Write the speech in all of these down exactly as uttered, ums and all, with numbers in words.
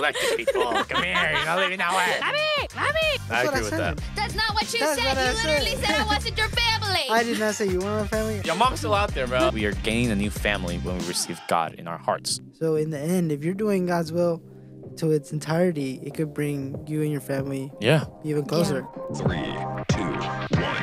collected people. Come here, you're not living that way. Mommy, mommy. I what agree I with said. that. That's not what you That's said. what I You literally said. said I wasn't your family. I did not say you were my family. Your mom's still out there, bro. We are gaining a new family when we receive God in our hearts. So in the end, if you're doing God's will to its entirety, it could bring you and your family Yeah. even closer. Three, two, one.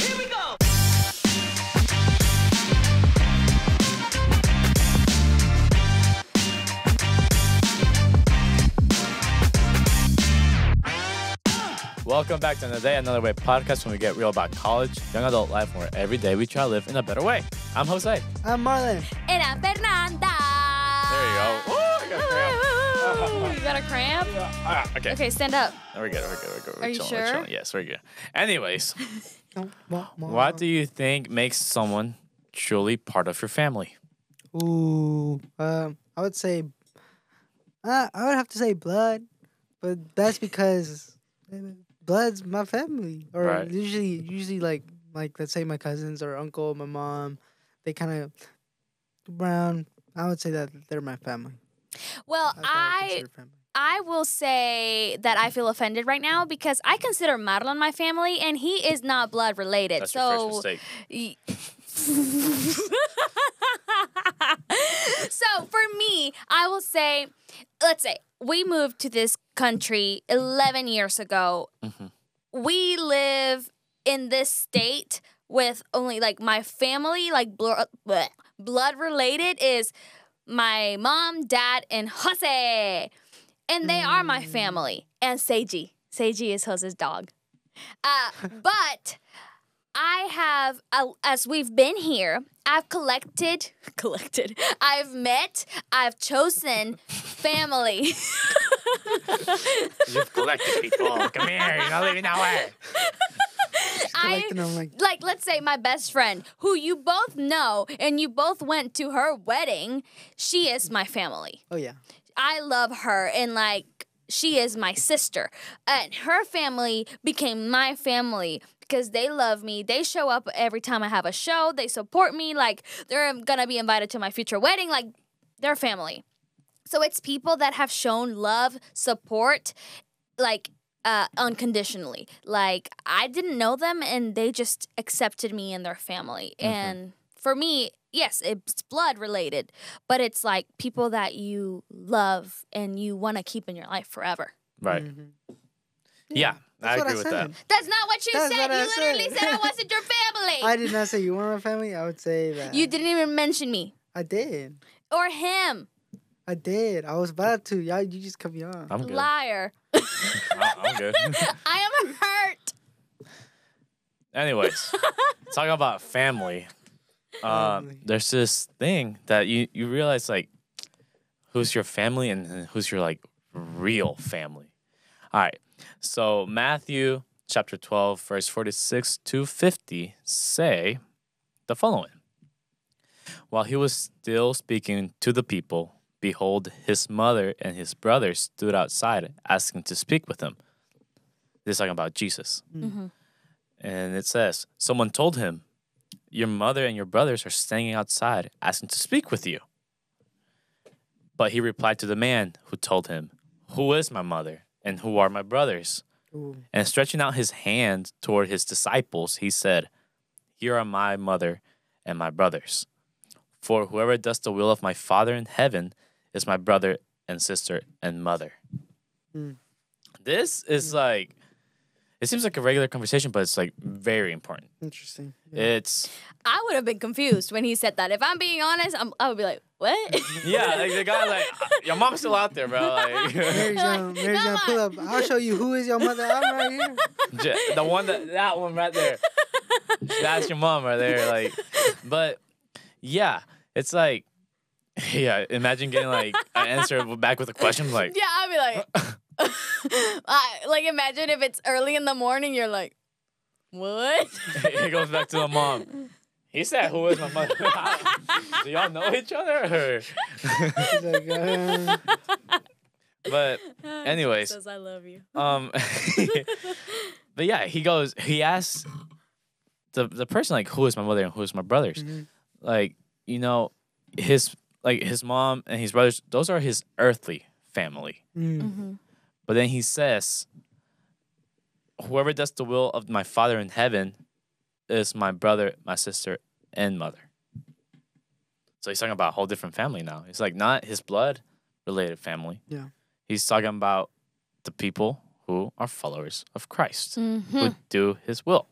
Welcome back to Another Day, Another Way podcast, when we get real about college, young adult life, where every day we try to live in a better way. I'm Jose. I'm Marlon. And I'm Fernanda. There you go. Ooh, I got a cramp. Ooh, you got a cramp? Ah, okay. Okay, stand up. We're good. We're good. We're good. We're Are you chilling, we're sure? chilling. Yes, we're good. Anyways, Oh, ma- ma- what do you think makes someone truly part of your family? Ooh, um, I would say, uh, I would have to say blood, but that's because uh, blood's my family. Or Right. usually, usually like, like let's say my cousins or uncle, my mom, they kind of around. I would say that they're my family. Well, That's what I I consider family. I will say that I feel offended right now because I consider Marlon my family and he is not blood related. That's so your first mistake. Y- so for me, I will say, let's say we moved to this country eleven years ago. Mhm. We live in this state with only like my family, like bl- bleh, blood related is my mom, dad, and Jose. And they are my family. And Seiji. Seiji is Jose's dog. Uh, but I have, uh, as we've been here, I've collected, collected, I've met, I've chosen family. You've collected people. Come here, you're not living that way. I, Collecting them like, like, let's say my best friend, who you both know, and you both went to her wedding, she is my family. oh yeah. I love her, and like she is my sister. And her family became my family because they love me. They show up every time I have a show. They support me. Like they're gonna be invited to my future wedding. Like they're family. So it's people that have shown love, support, like uh, unconditionally. Like I didn't know them, and they just accepted me in their family. Mm-hmm. And for me, yes, it's blood related, but it's like people that you love and you want to keep in your life forever. Right. Mhm. Yeah, I That's what agree with that. said. That's not what you That's said. what I You literally said. said I wasn't your family. I did not say you were my family. I would say that. You didn't even mention me I did. or him. I did. I was about to. Y'all, you just cut me off. I'm good. Liar. I- I'm good. I am hurt. Anyways, talking about family. Uh, Family. there's this thing that you, you realize, like, who's your family and, and who's your, like, real family. All right. So Matthew chapter twelve, verse forty-six to fifty say the following. While he was still speaking to the people, behold, his mother and his brothers stood outside asking to speak with him. This is talking about Jesus. Mm-hmm. And it says, someone told him, your mother and your brothers are standing outside asking to speak with you. But he replied to the man who told him, who is my mother and who are my brothers? Ooh. And stretching out his hand toward his disciples, he said, here are my mother and my brothers. For whoever does the will of my Father in heaven is my brother and sister and mother. Mm. This is like, it seems like a regular conversation, but it's like very important. Interesting. It's, I would have been confused when he said that. If I'm being honest, I'm, I would be like, what? yeah, like the guy, like, your mom's still out there, bro. Like, Mary's gonna, Mary's gonna pull up. I'll show you who is your mother. I'm right here. J- the one that, that one right there. That's your mom right there. Like, but yeah, it's like, yeah, imagine getting like an answer back with a question. Like, Yeah, I'd be like, I, like imagine if it's early in the morning, you're like, what? it goes back to the mom. He said, who is my mother? Do y'all know each other? Or? He's like, uh, But anyways, Says I love you. um, but yeah, he goes, he asks the the person, like, who is my mother and who is my brothers? mhm. Like, you know, his like his mom and his brothers, those are his earthly family. Mm. Mm-hmm. But then he says, whoever does the will of my Father in heaven is my brother, my sister, and mother. So he's talking about a whole different family now. It's like not his blood related family. Yeah. He's talking about the people who are followers of Christ, Mm-hmm. who do his will.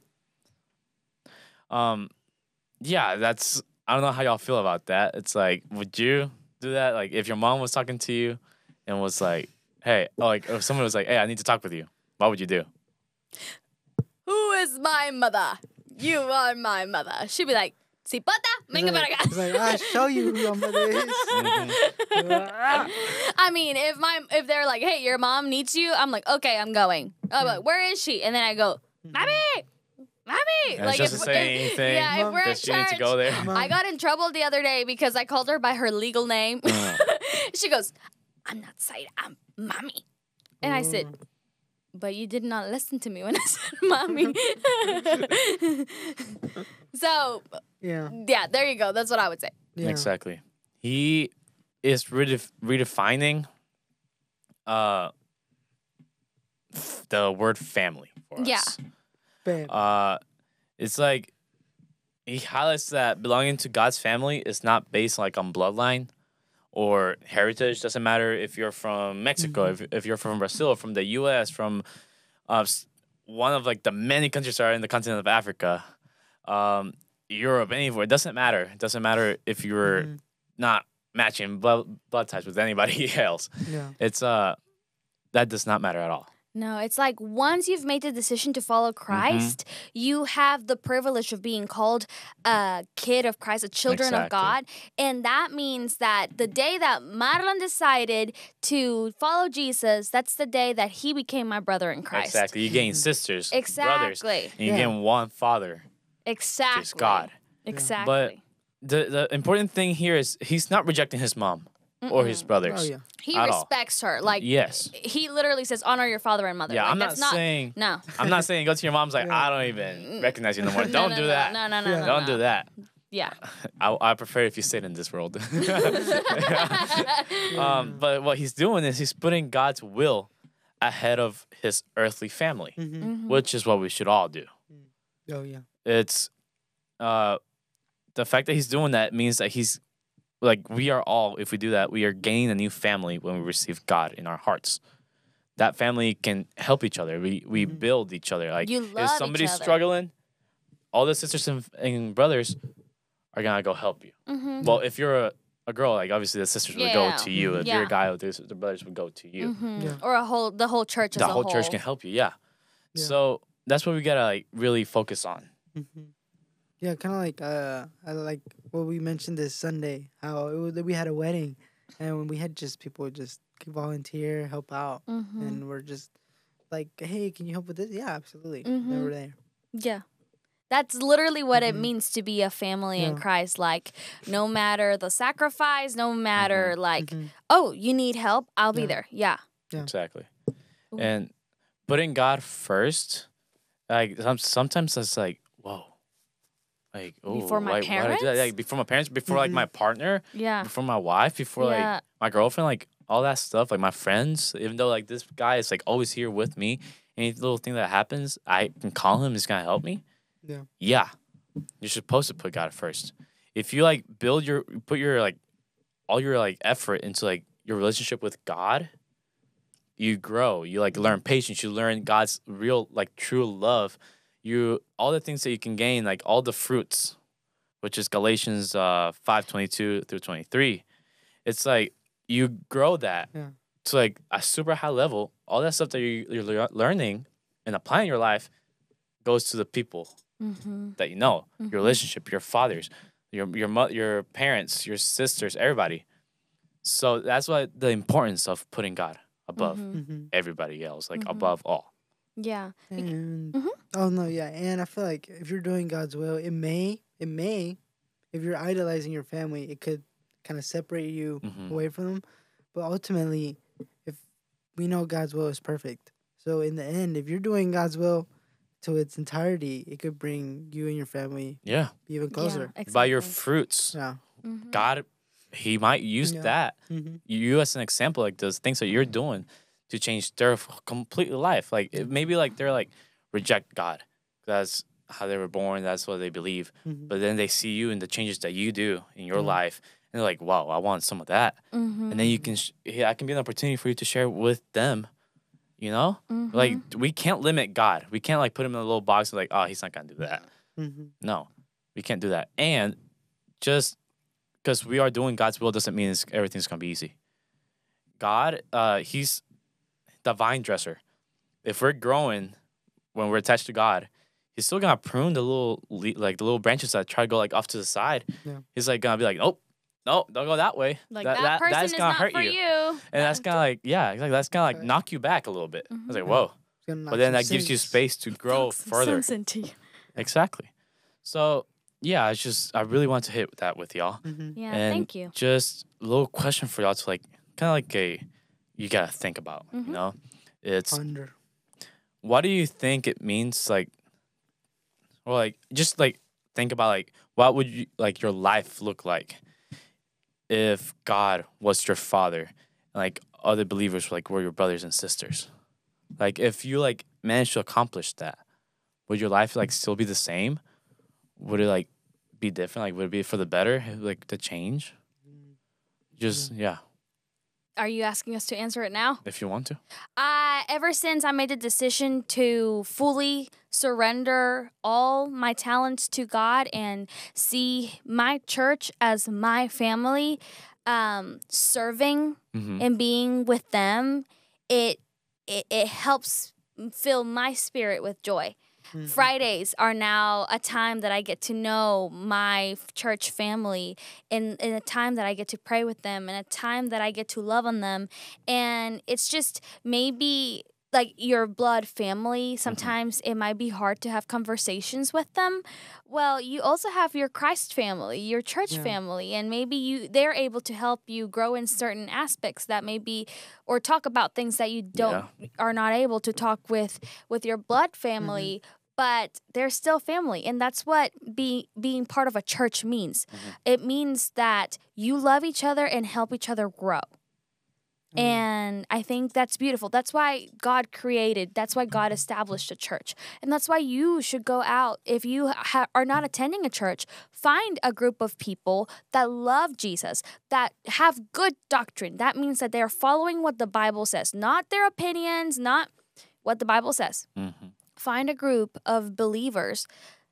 Um, yeah, that's, I don't know how y'all feel about that. It's like, would you do that? Like, if your mom was talking to you and was like, hey, oh, like, if someone was like, hey, I need to talk with you, what would you do? Who is my mother? You are my mother. She'd be like, si pota, venga It's para like, acá. it's like, I'll show you who your mother is. Ah. I mean, if my if they're like, hey, your mom needs you, I'm like, okay, I'm going. I'm like, where is she? And then I go, mommy, mommy. And like just if, to say if- anything, yeah, if Mom, we're at does she need to church, go there? Mom. I got in trouble the other day because I called her by her legal name. Mm. She goes, I'm not Saida, I'm mommy. And I said, Oh. but you did not listen to me when I said mommy. So, Yeah. yeah, there you go. That's what I would say. Yeah. Exactly. He is redef- redefining uh, f- the word family for us. Yeah. Bam. Uh, it's like he highlights that belonging to God's family is not based like on bloodline or heritage. Doesn't matter if you're from Mexico, if, if you're from Brazil, from the U S, from uh, s- one of like the many countries that are in the continent of Africa, um, Europe, anywhere. It doesn't matter. It doesn't matter if you're Mhm. not matching blood, blood ties with anybody else. Yeah. It's uh, that does not matter at all. No, it's like once you've made the decision to follow Mm-hmm. Christ, you have the privilege of being called a kid of Christ, a children of Exactly. God. And that means that the day that Marlon decided to follow Jesus, that's the day that he became my brother in Christ. Exactly. You gain sisters, brothers, Exactly. and you Yeah. gain one father, Exactly. which is God. Exactly. The the important thing here is he's not rejecting his mom or his brothers. Oh yeah. he at all. respects her. Like, Yes. he literally says, honor your father and mother. Yeah, Like, I'm not that's not saying No. I'm not saying go to your mom's like Yeah. I don't even recognize you no more. No, Don't no, do no, that. No, no, no, Yeah. no. Don't no. do that. Yeah. I I prefer if you stayed in this world. um, but what he's doing is he's putting God's will ahead of his earthly family, Mm-hmm. Mhm. which is what we should all do. Oh yeah. It's uh the fact that he's doing that means that he's like we are all, if we do that, we are gaining a new family when we receive God in our hearts. That family can help each other. We we Mhm. build each other. Like You love if each somebody's other. struggling, all the sisters and, and brothers are gonna go help you. Mm-hmm. Well, if you're a, a girl, like obviously the sisters would Yeah. go to you. If Yeah. you're a guy, the, the brothers would go to you. Mm-hmm. Yeah. Or a whole, the whole church as The a whole whole. church can help you. Yeah. Yeah. So that's what we gotta like really focus on. Mm-hmm. Yeah, kind of like uh, I like what we mentioned this Sunday. How it was, we had a wedding, and when we had just people just volunteer, help out, Mm-hmm. and we're just like, hey, can you help with this? Yeah, absolutely. They Mhm. were there. Yeah. That's literally what it Mhm. means to be a family in Yeah. Christ. Like, no matter the sacrifice, no matter, like, Mhm. oh, you need help, I'll be Yeah. there. Yeah. Yeah. Exactly. Ooh. And putting God first, like some- sometimes it's like, whoa. Like, oh, Before my why, why did I do that? parents? Like, before my parents, before like Mhm. my partner, Yeah. before my wife, before Yeah. like my girlfriend, like all that stuff, like my friends, even though like this guy is like always here with me, any little thing that happens, I can call him, he's gonna help me. Yeah. Yeah. You're supposed to put God first. If you like build your put your like all your like effort into like your relationship with God, you grow. You like learn patience, you learn God's real like true love. You all the things that you can gain, like all the fruits, which is Galatians uh five twenty two through twenty three. It's like you grow that Yeah. to like a super high level. All that stuff that you, you're lear- learning and applying in your life goes to the people Mm-hmm. that you know, Mhm. your relationship, your fathers, your your mo- your parents, your sisters, everybody. So that's why the importance of putting God above Mhm. Mm-hmm. everybody else, like Mhm. above all. Yeah. And Mhm. oh no, yeah, and I feel like if you're doing God's will, it may, it may, if you're idolizing your family, it could kind of separate you Mhm. away from them. But ultimately, if we know God's will is perfect, so in the end, if you're doing God's will to its entirety, it could bring you and your family Yeah, even closer. Yeah, exactly. by your fruits, Yeah. Mhm. God he might use Yeah. that Mhm. you as an example, like those things that you're doing to change their f- complete life. Like it, maybe like they're like reject God. That's how they were born. That's what they believe. Mhm. But then they see you and the changes that you do in your Yeah. life, and they're like, "Wow, I want some of that." Mm-hmm. And then you can, sh- yeah, that can be an opportunity for you to share with them. You know, Mm-hmm. like we can't limit God. We can't like put him in a little box and like, oh, he's not gonna do that. Mhm. No, we can't do that. And just because we are doing God's will doesn't mean it's, everything's gonna be easy. God, uh, he's the vine dresser. If we're growing when we're attached to God, he's still gonna prune the little le- like the little branches that try to go like off to the side. Yeah. He's like gonna be like, nope, nope, don't go that way. Like that, person that's is gonna not hurt for you. you. And that's gonna like yeah, exactly. That's gonna like Right. knock you back a little bit. I was like, Mhm. whoa. It's gonna knock But then some that gives you sense. space to grow Knock some further. sense into you. Exactly. So yeah, it's just I really want to hit that with y'all. Mhm. Yeah, And thank you. Just a little question for y'all to like kind of like a you gotta think about. Mhm. You know, it's Ponder. what do you think it means like, or like just like think about like what would you like your life look like if God was your father and like other believers like were your brothers and sisters. Like if you like managed to accomplish that, would your life like still be the same? Would it like be different? Like would it be for the better? Like the change? Just yeah, Are you asking us to answer it now? if you want to. Uh, ever since I made the decision to fully surrender all my talents to God and see my church as my family, um, serving Mm-hmm. and being with them, it, it it helps fill my spirit with joy. Mhm. Fridays are now a time that I get to know my f- church family, in, in a time that I get to pray with them, and a time that I get to love on them. And it's just maybe like your blood family. Sometimes it might be hard to have conversations with them. Well, you also have your Christ family, your church Yeah. family, and maybe you they're able to help you grow in certain aspects that maybe or talk about things that you don't are not able to talk with with your blood family. But they're still family, and that's what be, being part of a church means. Mhm. It means that you love each other and help each other grow. Mm. And I think that's beautiful. That's why God created, that's why God established a church. And that's why you should go out. If you ha- are not attending a church, find a group of people that love Jesus, that have good doctrine. That means that they're following what the Bible says, not their opinions, not what the Bible says. Mm-hmm. Find a group of believers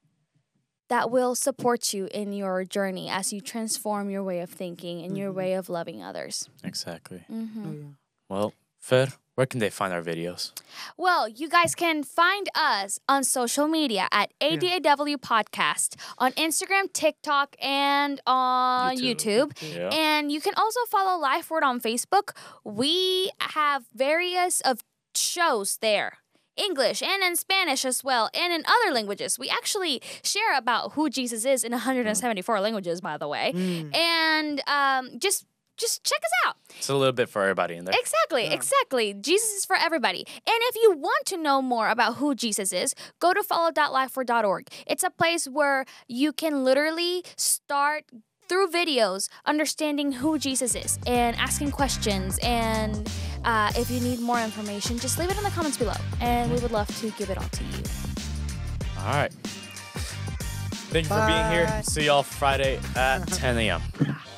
that will support you in your journey as you transform your way of thinking and your Mhm. way of loving others. Exactly. hmm Oh, yeah. Well, Fer, where can they find our videos? Well, you guys can find us on social media at A D A W Podcast on Instagram, TikTok, and on YouTube. YouTube. Yeah. And you can also follow Lifeword on Facebook. We have various of shows there. English and in Spanish as well, and in other languages. We actually share about who Jesus is in one hundred seventy-four languages, by the way. Mm. And um, just just check us out. It's a little bit for everybody in there. Exactly, Yeah. exactly. Jesus is for everybody. And if you want to know more about who Jesus is, go to follow dot lifeword dot org. It's a place where you can literally start through videos understanding who Jesus is and asking questions. And uh, if you need more information, just leave it in the comments below. And we would love to give it all to you. All right. Thank you for being here. Bye. See y'all Friday at ten a.m.